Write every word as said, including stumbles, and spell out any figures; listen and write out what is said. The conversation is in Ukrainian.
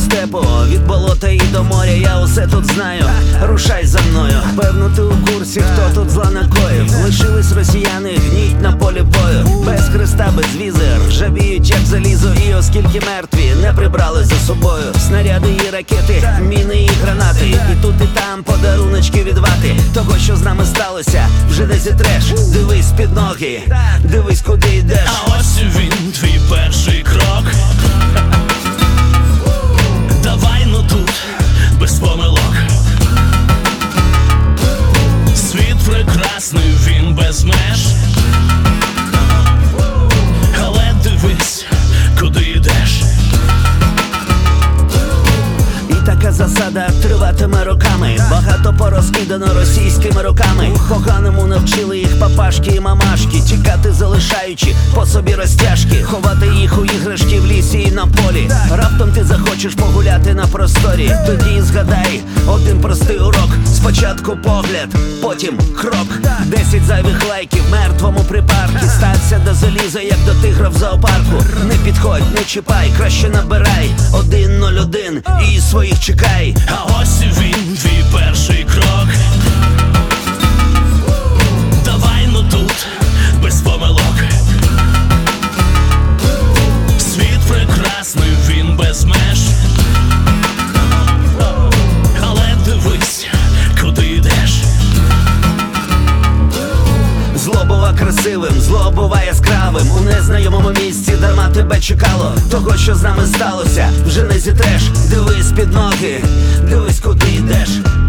степу, від болота і до моря, я усе тут знаю. Рушай за мною, певно ти у курсі, хто тут зла накоїв. Лишились росіяни, гніть на полі бою. Без хреста, без візи, ржавіють як залізо. І оскільки мертві не прибрали за собою снаряди і ракети, міни і гранати, і тут і там подаруночки від вати. Того, що з нами сталося, вже не зітреш. Дивись під ноги, дивись куди йдеш. А ось він, твій перший крок. Давай, ну тут, без помилок. Світ прекрасний, він без меж. Але дивись, куди йдеш. І така засада триватиме роками. Багато порозкидано російськими руками. Поганому навчили їх папашки і мамашки. Тікати залишаючи по собі розтяжки. Ховати їх у іграшки в лісі і на полі. Раптом ти захочеш погуляти на просторі. Тоді згадай один простий урок. Спочатку погляд, потім крок. Десять зайвих лайків мертвому припарки. Стався до заліза, як до тигра в зоопарку. Не підходь, не чіпай, краще набирай один нуль один і своїх чекай. А ось він, твій перший крок. Давай, ну тут, без помилок. Світ прекрасний, він без меж. Але дивись, куди йдеш. Зло бува красивим, зло бува яскравим. У незнайомому місці дарма тебе чекало. Того, що з нами сталося, вже не зітреш. Дивись під ноги, дивись куди йдеш.